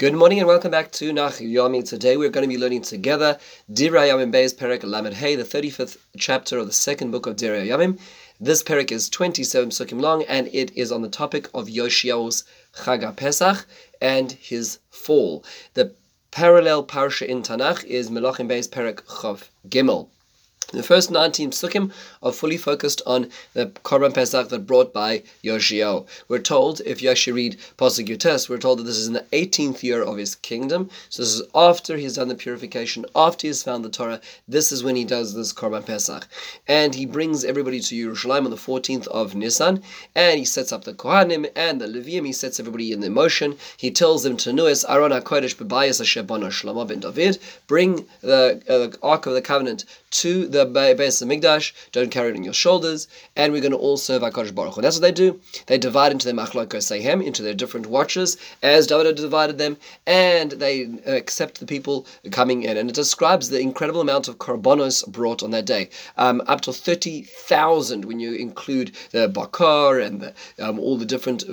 Good morning and welcome back to Nach Yomi. Today we're going to be learning together Divrei Yamim Beis Perek Lamed Hey, the 35th chapter of the second book of Divrei Yamim. This perek is 27 psukim long and it is on the topic of Yoshiahu's Chag Pesach and his fall. The parallel parsha in Tanakh is Melachim Beis Perek Chav Gimel. The first 19 psukim are fully focused on the Korban Pesach that brought by Yoshiahu. We're told, if you actually read Pasuk Yutes, we're told that this is in the 18th year of his kingdom. So this is after he's done the purification, after he's found the Torah. This is when he does this Korban Pesach. And he brings everybody to Yerushalayim on the 14th of Nisan, and he sets up the Kohanim and the Leviim. He sets everybody in the motion. He tells them to Nuis, Aron HaKodesh B'bayis Asher Bano Shlomo ben David, bring the Ark of the Covenant to the Beis HaMikdash, don't carry it on your shoulders, and we're going to all serve HaKadosh Baruch Hu. That's what they do. They divide into their machlokos into their different watches, as David had divided them, and they accept the people coming in. And it describes the incredible amount of korbanos brought on that day, up to 30,000 when you include the bakar and all the different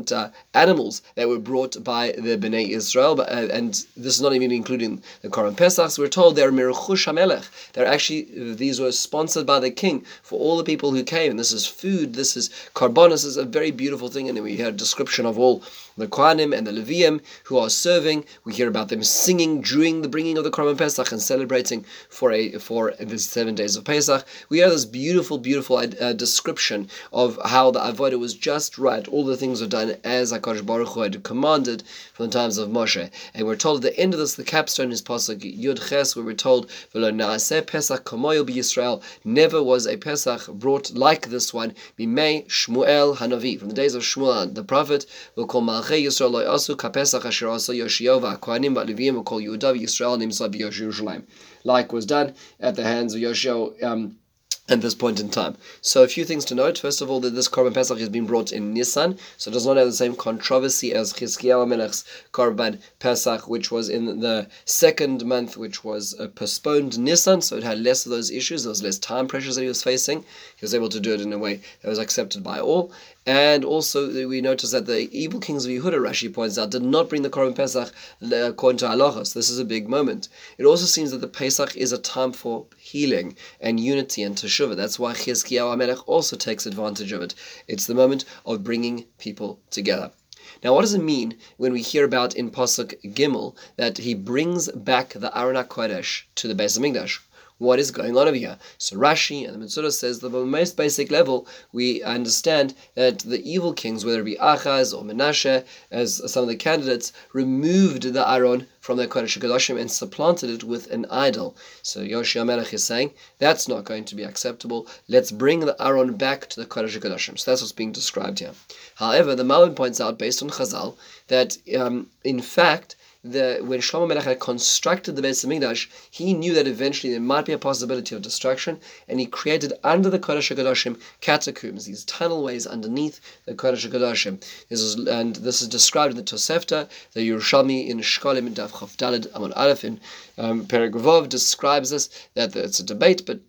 animals that were brought by the Bnei Israel. And this is not even including the Korban Pesach. So we're told they're Meruchush HaMelech. They're actually, these were sponsored by the king for all the people who came. And this is food, this is korbanos, this is a very beautiful thing. And then we hear a description of all the Kohanim and the Leviim who are serving. We hear about them singing during the bringing of the Korban Pesach and celebrating for the 7 days of Pesach. We hear this beautiful description of how the Avodah was just right. All the things were done as HaKadosh Baruch Hu had commanded from the times of Moshe. And we're told at the end of this, the capstone is Pasuk Yud Ches, where we're told, V'lo na'aseh Pesach kamoyo b'Yisrael. Never was a Pesach brought like this one, Bimei Shmuel Hanavi. From the days of Shmuel the prophet, we'll call Malchei Yisrael lo yasu kapesach asher asa Yoshiahu v'Kohanim v'Leviim, we'll call Yehuda v'Yisrael nimsa b'Yerushalayim. Like was done at the hands of Yoshiahu at this point in time. So a few things to note. First of all, that this Korban Pesach has been brought in Nisan, so it does not have the same controversy as Chizkiyahu Melech's Korban Pesach, which was in the second month, which was postponed Nisan, so it had less of those issues. There was less time pressures that he was facing. He was able to do it in a way that was accepted by all. And also, we notice that the evil kings of Yehuda, Rashi points out, did not bring the Korban Pesach according to halachos. This is a big moment. It also seems that the Pesach is a time for healing and unity and teshuvah. That's why Chizkiyahu HaMelech also takes advantage of it. It's the moment of bringing people together. Now, what does it mean when we hear about in Pasuk Gimel that he brings back the Aron HaKodesh to the Beis HaMikdash? What is going on over here? So Rashi and the Metzora says that on the most basic level, we understand that the evil kings, whether it be Achaz or Menashe, as some of the candidates, removed the Aron from the Kodesh HaKadoshim and supplanted it with an idol. So Yoshiahu Melech is saying, that's not going to be acceptable. Let's bring the Aron back to the Kodesh HaKadoshim. So that's what's being described here. However, the Malbim points out, based on Chazal, that in fact, when Shlomo Melech had constructed the Beis HaMikdash, he knew that eventually there might be a possibility of destruction, and he created under the Kodesh HaKadoshim catacombs, these tunnelways underneath the Kodesh HaKadoshim. This is described in the Tosefta, the Yerushalmi in Shkolim in Daf Chof Daled Amud Aleph in Perek Vov describes this, that it's a debate, but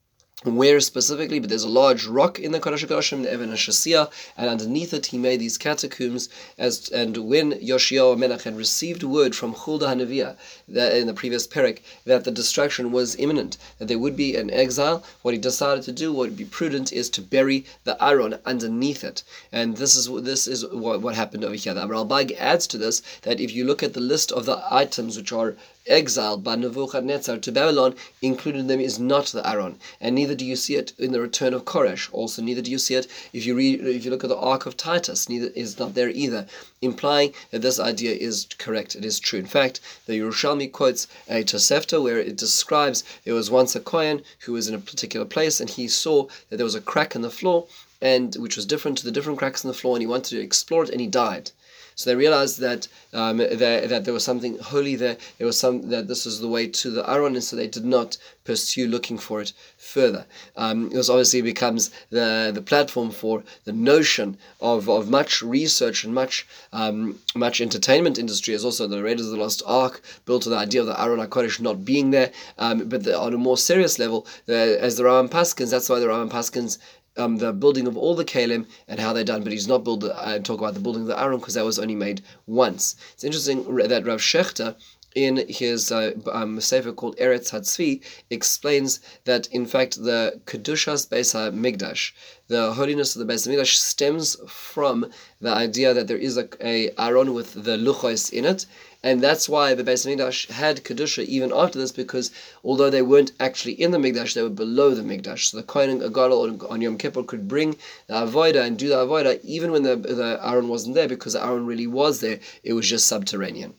where specifically, but there's a large rock in the Kodesh HaKadoshim, the Even HaShasiyah, and underneath it he made these catacombs. And when Yoshiahu HaMelech had received word from Huldah HaNeviah, in the previous perek, that the destruction was imminent, that there would be an exile, what he decided to do, what would be prudent, is to bury the Aron underneath it. And this is what happened over here. The Ralbag adds to this that if you look at the list of the items which are exiled by Nebuchadnezzar to Babylon, included in them is not the Aron, and neither do you see it in the return of Koresh. Also, neither do you see it if you look at the Ark of Titus. Neither is not there either, implying that this idea is correct. It is true. In fact, the Yerushalmi quotes a Tosefta where it describes there was once a Kohen who was in a particular place, and he saw that there was a crack in the floor, and which was different to the different cracks in the floor, and he wanted to explore it, and he died. So they realized that that there was something holy there. There was that this was the way to the Aron, and so they did not pursue looking for it further. It obviously becomes the platform for the notion of much research and much entertainment industry. As also the Raiders of the Lost Ark built on the idea of the Aron HaKodesh not being there. But on a more serious level, as the Rambam Paskins, that's why the Rambam Paskins the building of all the Kalim and how they're done, but he's not talk about the building of the Aron because that was only made once. It's interesting that Rav Shechter, in his sefer called Eretz HaTzvi, explains that in fact the Kedushas Beis HaMikdash, the holiness of the Beis HaMikdash, stems from the idea that there is a Aron with the luchos in it, and that's why the Beis HaMikdash had Kedusha even after this, because although they weren't actually in the Mikdash, they were below the Mikdash. So the Kohen Gadol on Yom Kippur could bring the Avodah and do the Avodah even when the Aron wasn't there, because the Aron really was there, it was just subterranean.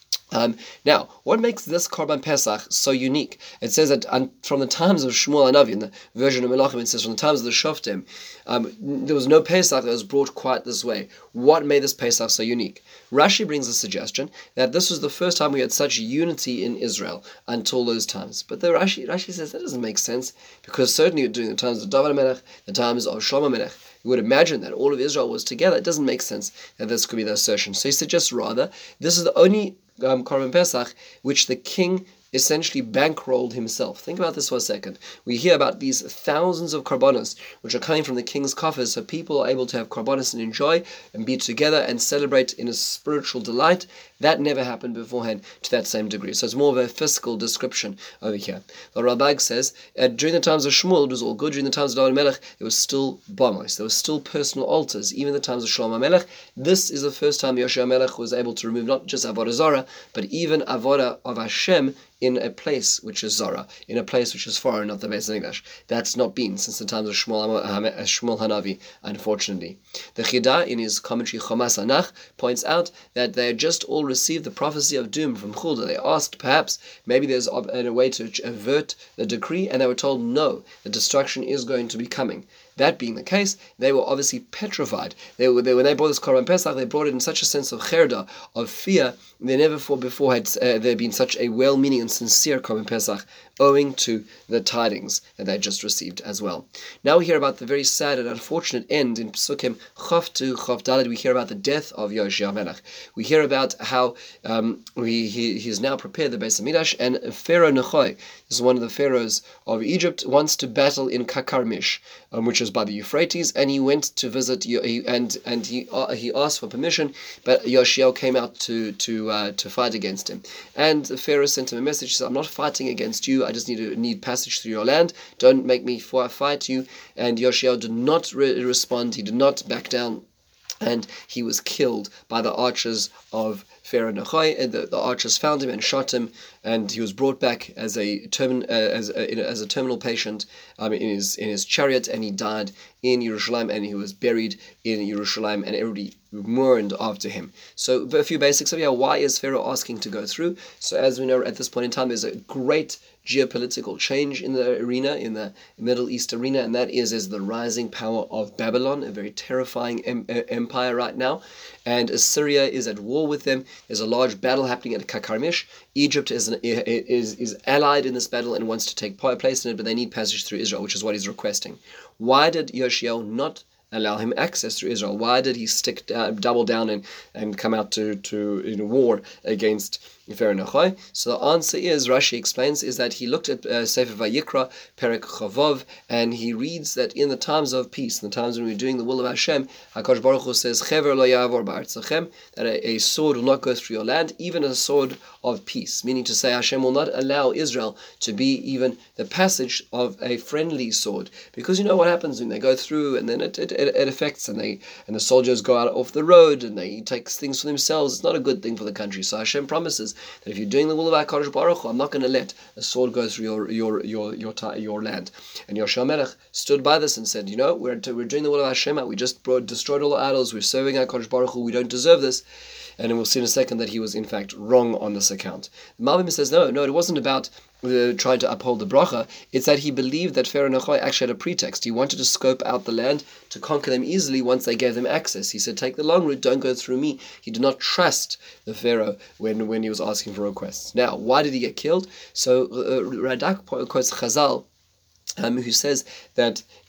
Now, what makes this Korban Pesach so unique? It says that from the times of Shmuel Hanavi, in the version of Melachim, it says from the times of the Shoftim, there was no Pesach that was brought quite this way. What made this Pesach so unique? Rashi brings a suggestion that this was the first time we had such unity in Israel until those times. But the Rashi says that doesn't make sense, because certainly during the times of David Melech, the times of Shlomo Melech, you would imagine that all of Israel was together. It doesn't make sense that this could be the assertion. So he suggests rather this is the only Korban Pesach which the king essentially bankrolled himself. Think about this for a second. We hear about these thousands of korbanos which are coming from the king's coffers, so people are able to have korbanos and enjoy and be together and celebrate in a spiritual delight. That never happened beforehand to that same degree. So it's more of a fiscal description over here. The Ralbag says, during the times of Shmuel, it was all good. During the times of David Melech, it was still bomos. There was still personal altars. Even in the times of Shlomo Melech, this is the first time Yoshua Melech was able to remove not just Avodah Zarah, but even Avodah of Hashem in a place which is Zara, in a place which is foreign, not the Beis HaMikdash. That's not been since the times of Shmuel Hanavi, unfortunately. The Chidah, in his commentary Chomas Hanach, points out that they had just all received the prophecy of doom from Chulda. They asked, perhaps, maybe there's a way to avert the decree, and they were told, no, the destruction is going to be coming. That being the case, they were obviously petrified. When they brought this Korban Pesach, they brought it in such a sense of cherda, of fear. They never before had there been such a well-meaning and sincere Korban Pesach, owing to the tidings that they had just received as well. Now we hear about the very sad and unfortunate end in Pesukim Chof to Chof Daled. We hear about the death of Yoshia Melech. We hear about how he has now prepared the Beis HaMikdash, and Pharaoh Nechoy, this is one of the pharaohs of Egypt, wants to battle in Kakarmish, which is by the Euphrates, and he went to visit, he asked for permission, but Yoshiel came out to fight against him. And the Pharaoh sent him a message. He said, I'm not fighting against you, I just need passage through your land, don't make me fight you. And Yoshiel did not respond, he did not back down, and he was killed by the archers of Pharaoh Nechoy. And the archers found him and shot him, and he was brought back as a terminal patient in his chariot, and he died in Yerushalayim, and he was buried in Yerushalayim, and everybody mourned after him. So a few basics of why is Pharaoh asking to go through? So as we know, at this point in time, there's a great geopolitical change in the arena, in the Middle East arena, and that is the rising power of Babylon, a very terrifying empire right now, and Assyria is at war with them. There's a large battle happening at Kakarmish. Egypt is allied in this battle and wants to take place in it, but they need passage through Israel, which is what he's requesting. Why did Yoshiel not allow him access through Israel? Why did he double down and come out to war against Pharaoh Nechoy? So the answer is, Rashi explains, is that he looked at Sefer Vayikra, Perek Chavov, and he reads that in the times of peace, in the times when we're doing the will of Hashem, HaKadosh Baruch Hu says, Chever lo ya'avor ba'artzachem, that a sword will not go through your land, even a sword of peace, meaning to say Hashem will not allow Israel to be even the passage of a friendly sword, because you know what happens when they go through, and then it affects, and the soldiers go out off the road, and they take things for themselves. It's not a good thing for the country. So Hashem promises that if you're doing the will of HaKadosh Baruch Hu, I'm not going to let a sword go through your land. And Yoshua Melech stood by this and said, we're doing the will of Hashem. We just destroyed all the idols. We're serving HaKadosh Baruch Hu. We don't deserve this. And we'll see in a second that he was in fact wrong on this account. Malbim says, no, it wasn't about trying to uphold the bracha. It's that he believed that Pharaoh Nechoy actually had a pretext. He wanted to scope out the land to conquer them easily once they gave them access. He said, take the long route, don't go through me. He did not trust the Pharaoh when he was asking for requests. Now, why did he get killed? So Radak quotes Chazal, who says that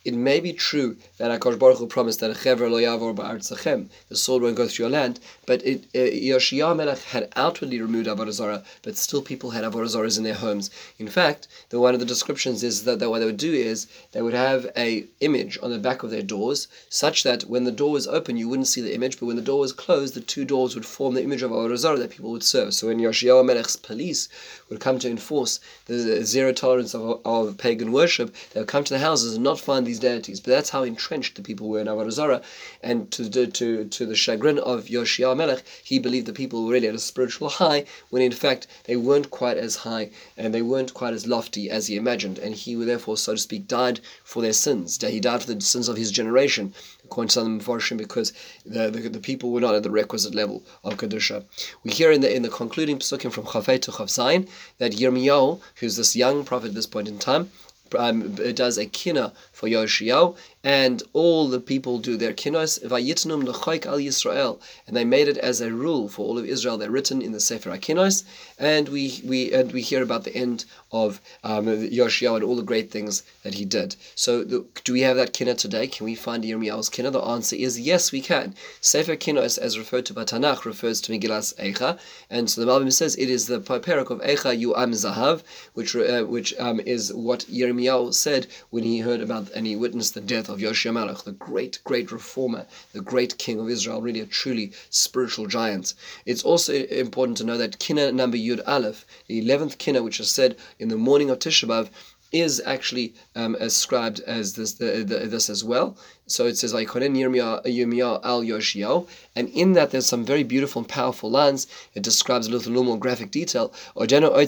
it may be true that HaKadosh Baruch Hu promised that the sword won't go through your land, but Yoshiyahu Melech had outwardly removed Avodah Zarah, but still people had Avodah Zarahs in their homes. In fact, one of the descriptions is that what they would do is they would have a image on the back of their doors, such that when the door was open you wouldn't see the image, but when the door was closed, the two doors would form the image of Avodah Zarah that people would serve. So when Yoshiyahu Melech's police would come to enforce the zero tolerance of pagan worship, they would come to the houses and not find these deities. But that's how entrenched the people were in Avodah Zarah, and to the chagrin of Yoshiyahu Melech, he believed the people were really at a spiritual high, when in fact they weren't quite as high and they weren't quite as lofty as he imagined, and he therefore, so to speak, died for their sins. He died for the sins of his generation, according to some Mefarshim, because the people were not at the requisite level of Kedusha. We hear in the concluding Pesukim from Chafei to Chav Zayin that Yirmiyahu, who's this young prophet at this point in time, does a kinah for Yoshiyahu, and all the people do their kinos, vayitnum l'choik al Yisrael, and they made it as a rule for all of Israel. They're written in the Sefer HaKinos, and we hear about the end of Yoshiyahu and all the great things that he did. So do we have that kinah today? Can we find Yirmiyahu's kinah? The answer is yes, we can. Sefer Kinos, as referred to by Tanakh, refers to Megillas Eicha, and so the Malbim says it is the parak of Eicha Yu'am Zahav, which is what Yirmiyahu said when he heard about and he witnessed the death of Yoshiyahu Melech, the great reformer, the great king of Israel, really a truly spiritual giant. It's also important to know that Kinah number Yud Aleph, the 11th Kinah, which is said in the morning of Tisha B'Av, is actually ascribed as this as well. So it says Vayikonen Yirmiyahu al Yoshiyahu, and in that there's some very beautiful and powerful lines. It describes a little more graphic detail. And you can hear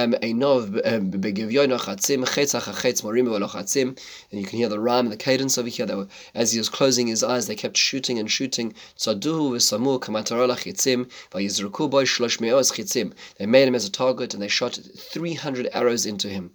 the rhyme and the cadence over here. As he was closing his eyes, they kept shooting and shooting. They made him as a target, and they shot 300 arrows into him.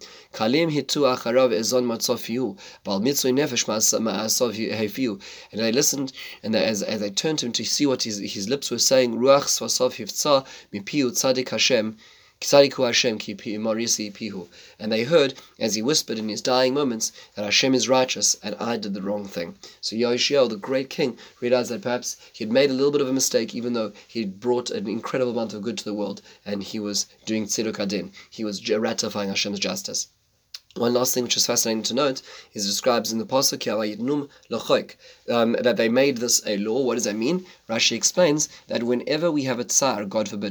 And they listened, and as they turned to him to see what his lips were saying, Ruach Svasov Hivtza Mipiu Tzadik Hashem Tzadiku Hashem Ki Marisi Pihu. And they heard, as he whispered in his dying moments, that Hashem is righteous and I did the wrong thing. So Yoshiyahu, the great king, realized that perhaps he had made a little bit of a mistake, even though he had brought an incredible amount of good to the world, and he was doing Tziduk Adin. He was ratifying Hashem's justice. One last thing which is fascinating to note is described in the Pasuk that they made this a law. What does that mean? Rashi explains that whenever we have a tsar, God forbid,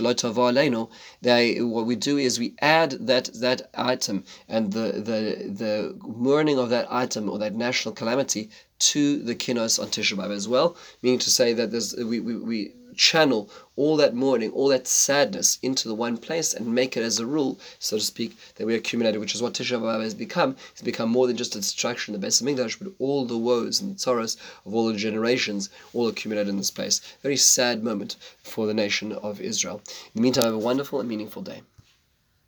what we do is we add that item and the mourning of that item or that national calamity to the kinos on Tisha B'Av as well, meaning to say that we channel all that mourning, all that sadness into the one place and make it as a rule, so to speak, that we accumulate it, which is what Tisha B'Av has become. It's become more than just a destruction of the Beis Hamikdash, but all the woes and the sorrows of all the generations all accumulated in this place. Very sad moment for the nation of Israel. In the meantime, have a wonderful and meaningful day.